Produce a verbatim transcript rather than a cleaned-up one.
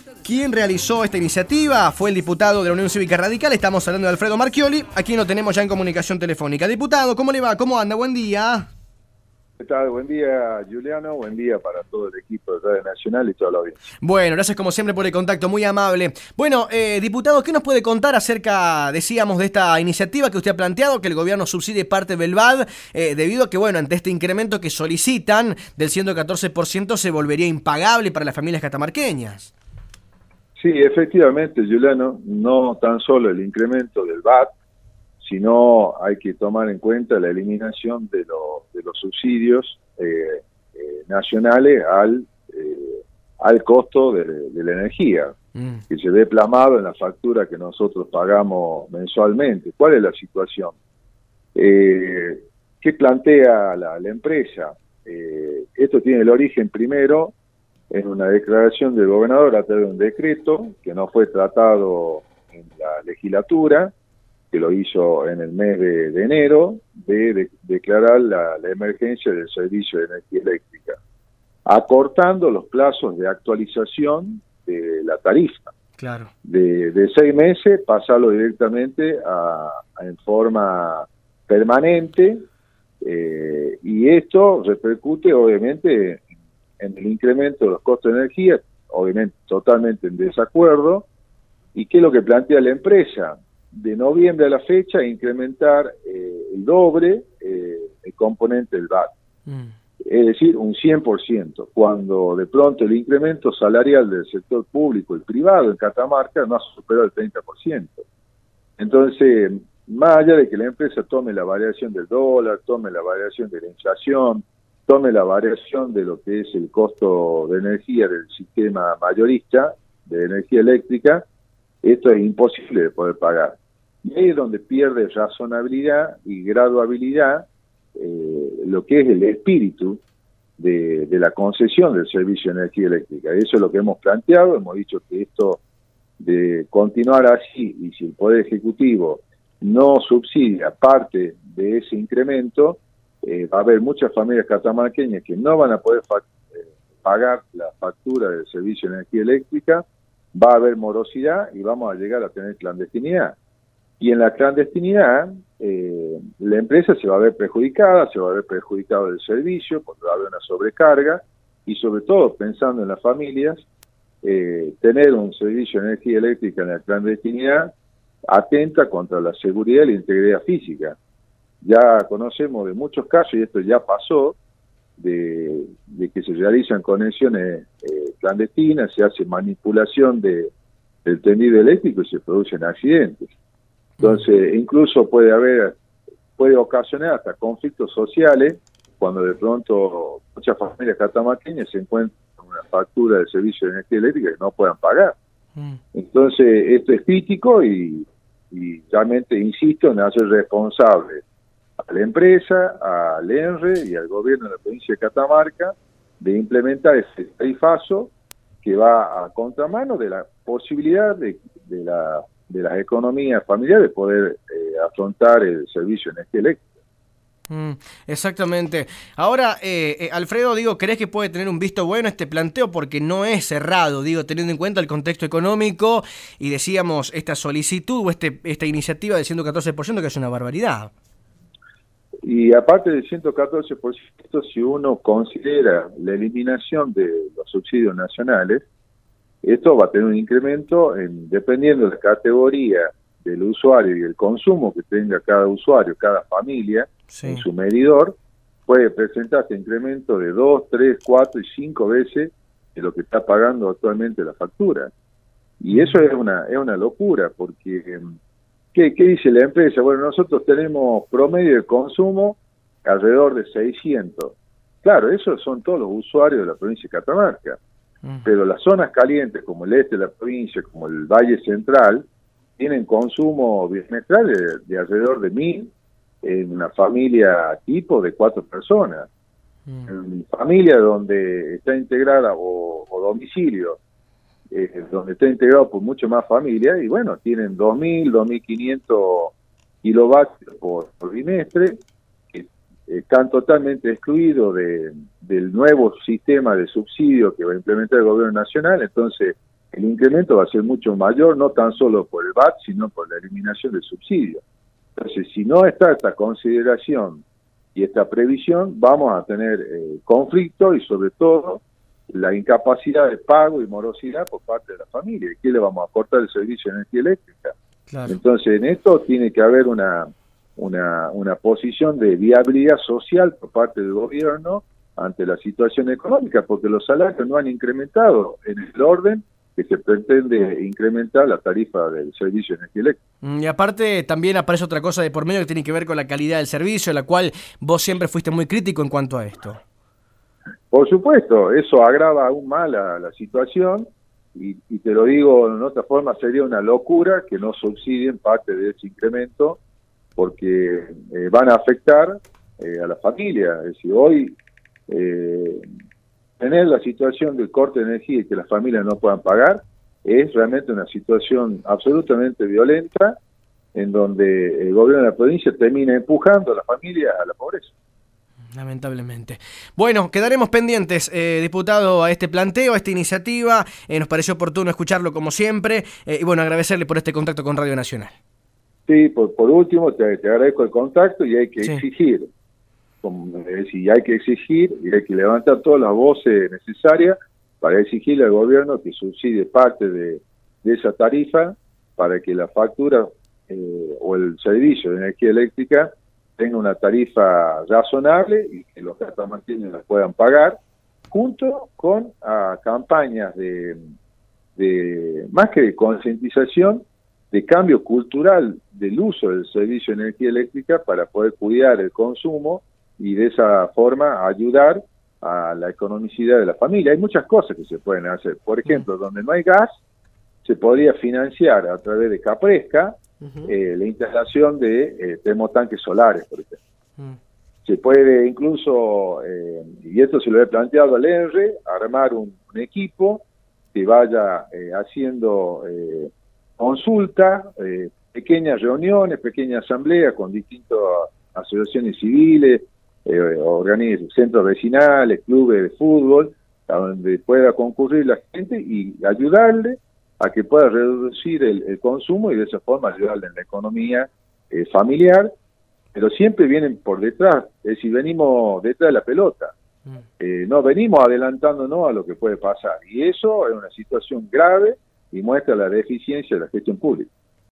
Quien realizó esta iniciativa fue el diputado de la Unión Cívica Radical. Estamos hablando de Alfredo Marchioli, a quien lo tenemos ya en comunicación telefónica. Diputado, ¿cómo le va? ¿Cómo anda? Buen día. ¿Qué tal? Buen día, Juliano. Buen día para todo el equipo de Radio Nacional y toda la audiencia. Bueno, gracias como siempre por el contacto, muy amable. Bueno, eh, diputado, ¿qué nos puede contar acerca, decíamos, de esta iniciativa que usted ha planteado, que el gobierno subsidie parte del V A D, eh, debido a que, bueno, ante este incremento que solicitan del ciento catorce por ciento se volvería impagable para las familias catamarqueñas? Sí, efectivamente, Juliano, no tan solo el incremento del V A D, sino hay que tomar en cuenta la eliminación de, lo, de los subsidios eh, eh, nacionales al, eh, al costo de, de la energía, mm. que se ve plasmado en la factura que nosotros pagamos mensualmente. ¿Cuál es la situación? Eh, ¿Qué plantea la, la empresa? Eh, esto tiene el origen primero en una declaración del gobernador a través de un decreto que no fue tratado en la legislatura, que lo hizo en el mes de, de enero, de, de declarar la, la emergencia del servicio de energía eléctrica, acortando los plazos de actualización de la tarifa. Claro. De, de seis meses, pasarlo directamente a, a en forma permanente, eh, y esto repercute obviamente en el incremento de los costos de energía, obviamente totalmente en desacuerdo. ¿Y qué es lo que plantea la empresa? De noviembre a la fecha incrementar eh, el doble eh, el componente del V A D, mm. es decir, un cien por ciento, cuando de pronto el incremento salarial del sector público y privado en Catamarca no ha superado el treinta por ciento. Entonces, más allá de que la empresa tome la variación del dólar, tome la variación de la inflación, tome la variación de lo que es el costo de energía del sistema mayorista de energía eléctrica, esto es imposible de poder pagar. Y ahí es donde pierde razonabilidad y graduabilidad eh, lo que es el espíritu de, de la concesión del servicio de energía eléctrica. Eso es lo que hemos planteado. Hemos dicho que esto de continuar así, y si el Poder Ejecutivo no subsidia parte de ese incremento, eh, va a haber muchas familias catamarqueñas que no van a poder eh, pagar la factura del servicio de energía eléctrica, va a haber morosidad y vamos a llegar a tener clandestinidad. Y en la clandestinidad, eh, la empresa se va a ver perjudicada, se va a ver perjudicado el servicio, porque va a haber una sobrecarga, y sobre todo, pensando en las familias, eh, tener un servicio de energía eléctrica en la clandestinidad atenta contra la seguridad y la integridad física. Ya conocemos de muchos casos, y esto ya pasó, de, de que se realizan conexiones eh, clandestinas, se hace manipulación de, del tendido eléctrico y se producen accidentes. Entonces, incluso puede haber, puede ocasionar hasta conflictos sociales cuando de pronto muchas familias catamarqueñas se encuentran con una factura de servicio de energía eléctrica que no puedan pagar. Entonces, esto es crítico y, y realmente insisto en hacer responsable a la empresa, al E N R E y al gobierno de la provincia de Catamarca de implementar ese tarifazo que va a contramano de la posibilidad de, de, la, de las economías familiares de poder eh, afrontar el servicio de energía eléctrica. Mm, exactamente. Ahora, eh, eh, Alfredo, digo, ¿crees que puede tener un visto bueno este planteo? Porque no es cerrado, digo, teniendo en cuenta el contexto económico y decíamos esta solicitud o este, esta iniciativa del ciento catorce por ciento, que es una barbaridad. Y aparte del ciento catorce por ciento, si uno considera la eliminación de los subsidios nacionales, esto va a tener un incremento en, dependiendo de la categoría del usuario y el consumo que tenga cada usuario, cada familia, sí, en su medidor, puede presentar este incremento de dos, tres, cuatro y cinco veces de lo que está pagando actualmente la factura. Y eso es una, es una locura, porque ¿qué, qué dice la empresa? Bueno, nosotros tenemos promedio de consumo alrededor de seiscientos. Claro, esos son todos los usuarios de la provincia de Catamarca. Uh-huh. Pero las zonas calientes, como el este de la provincia, como el Valle Central, tienen consumo bimestral de, de alrededor de mil en una familia tipo de cuatro personas. Uh-huh. En familia donde está integrada, o, o domicilio, eh, donde está integrado por mucho más familia, y bueno, tienen dos mil, dos mil quinientos kilovatios por, por bimestre, que están totalmente excluidos de, del nuevo sistema de subsidio que va a implementar el gobierno nacional. Entonces, el incremento va a ser mucho mayor, no tan solo por el V A T, sino por la eliminación del subsidio. Entonces, si no está esta consideración y esta previsión, vamos a tener eh, conflicto y sobre todo la incapacidad de pago y morosidad por parte de la familia. ¿Qué le vamos a cortar el servicio de energía eléctrica? Claro. Entonces, en esto tiene que haber una, una, una posición de viabilidad social por parte del gobierno ante la situación económica, porque los salarios no han incrementado en el orden que se pretende incrementar la tarifa del servicio de energía eléctrica. Y aparte también aparece otra cosa de por medio que tiene que ver con la calidad del servicio, la cual vos siempre fuiste muy crítico en cuanto a esto. Por supuesto, eso agrava aún más la, la situación y, y te lo digo en otra forma, sería una locura que no subsidien parte de ese incremento porque eh, van a afectar eh, a la familia. Es decir, hoy eh, tener la situación del corte de energía y que las familias no puedan pagar es realmente una situación absolutamente violenta en donde el gobierno de la provincia termina empujando a la familia a la pobreza. Lamentablemente. Bueno, quedaremos pendientes, eh, diputado, a este planteo, a esta iniciativa. Eh, nos pareció oportuno escucharlo como siempre. Eh, y bueno, agradecerle por este contacto con Radio Nacional. Sí, por, por último, te, te agradezco el contacto y hay que sí. exigir. Como, es decir, hay que exigir y hay que levantar todas las voces necesarias para exigirle al gobierno que subsidie parte de, de esa tarifa para que la factura eh, o el servicio de energía eléctrica tenga una tarifa razonable y que los catamarqueños la puedan pagar, junto con a, campañas de, de, más que de concientización, de cambio cultural del uso del servicio de energía eléctrica para poder cuidar el consumo y de esa forma ayudar a la economicidad de la familia. Hay muchas cosas que se pueden hacer. Por ejemplo, donde no hay gas, se podría financiar a través de Capresca Uh-huh. eh, la instalación de eh, termotanques solares, por ejemplo. Uh-huh. Se puede incluso, eh, y esto se lo he planteado al E N R E, armar un, un equipo que vaya eh, haciendo eh, consulta, eh, pequeñas reuniones, pequeñas asambleas con distintas asociaciones civiles, eh, organismos, centros vecinales, clubes de fútbol, a donde pueda concurrir la gente y ayudarle a que pueda reducir el, el consumo y de esa forma ayudarle en la economía eh, familiar, pero siempre vienen por detrás, es decir, venimos detrás de la pelota, eh, no venimos adelantándonos a lo que puede pasar, y eso es una situación grave y muestra la deficiencia de la gestión pública.